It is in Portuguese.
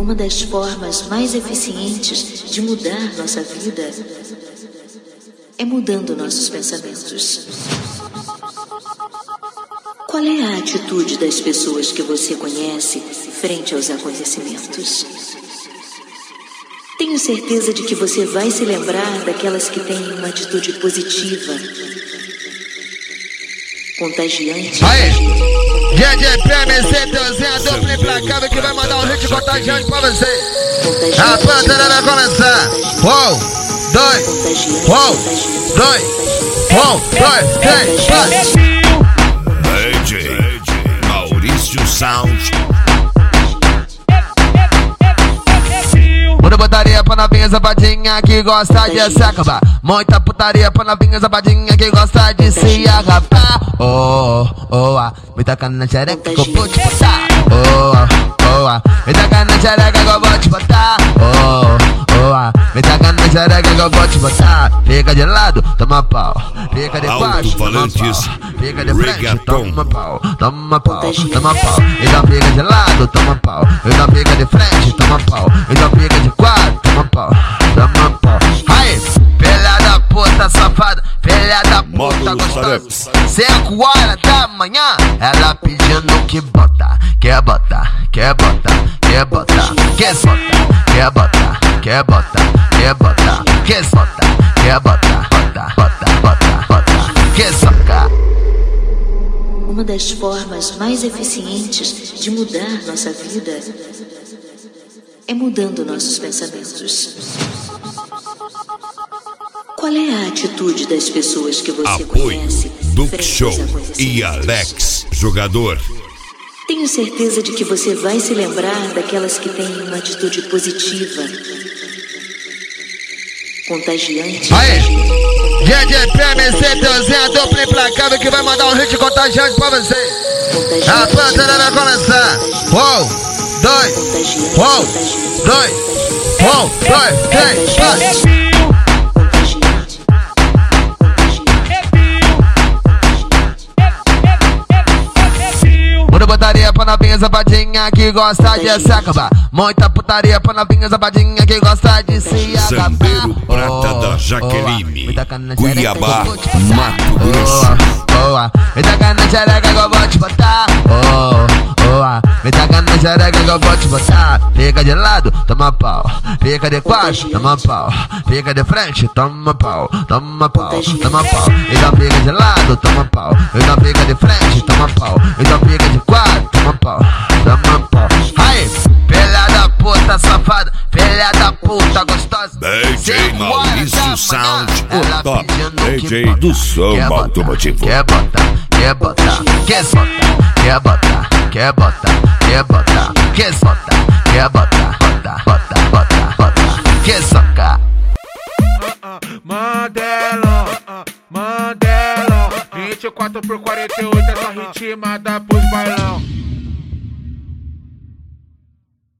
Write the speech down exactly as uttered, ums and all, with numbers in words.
Uma das formas mais eficientes de mudar nossa vida é mudando nossos pensamentos. Qual é a atitude das pessoas que você conhece frente aos acontecimentos? Tenho certeza de que você vai se lembrar daquelas que têm uma atitude positiva, contagiante. Aí, D J P M C, teuzinho, duplo implacável que vai mandar um hit contagiante pra você. A panteira vai começar. Um, dois, um, dois, um, dois, três, quatro. D J Maurício Sound. Muita putaria pra novinha zapadinha que gosta de se acabar. Muita putaria pra novinha zapadinha que gosta de se acabar. Oh, oh, ah, me taca na xereca que eu vou te botar. Oh, oh, ah, me taca na xereca que eu vou te botar. Oh, oh, ah, me taca na xereca que eu vou te botar. Fica de lado, toma pau. Fica de baixo, toma pau. Fica de frente, toma pau. Toma pau, toma pau. Então fica de lado, toma pau. Então fica de frente, toma pau. Então fica de quatro, toma pau. Toma pau. Aí, filha da puta safada, filha da puta gostosa. Cinco horas da manhã, ela pedindo que bota, quer botar, quer botar, quer botar, quer botar, quer botar, quer botar, quer botar, quer botar, quer botar, bota, bota, bota, bota, quer socar. Uma das formas mais eficientes de mudar nossa vida é mudando nossos pensamentos. Qual é a atitude das pessoas que você Apoio conhece Duke Show frente aos acontecimentos? e Alex Jogador. Tenho certeza de que você vai se lembrar daquelas que têm uma atitude positiva, contagiante. Aí, D J P M C, teuzinho, duplo implacável que vai mandar um hit contagiante pra você. A panteira vai começar. Um, dois, um, dois, um, dois, três, quatro. Muita putaria pra novinha zapadinha que gosta de se acabar. Muita putaria pra novinha zapadinha que gosta de se acabar. Zambeiro Prata da Jaqueline, Cuiabá, Mato Grosso. Oh, oh, me taca na xereca que eu vou te botar. Oh, oh, ah, me taca na xereca que eu vou te botar. Fica de lado, toma pau. Fica de quatro, toma pau. Fica de frente, toma pau. Toma pau, toma pau. Então fica de lado, toma pau. Então fica de frente, toma pau. Então fica de quatro, toma pau. Toma pau. Aí, filha da puta safada, filha da puta gostosa. D J Maurício Sound, o top D J do som automotivo. Quer botar, quer botar, quer botar, quer botar, quer botar, quer botar, quer botar, quer botar, bota, bota, bota, bota, quer socar. Mandela, Mandela, vinte e quatro por quarenta e oito, essa ritmada pros bailão.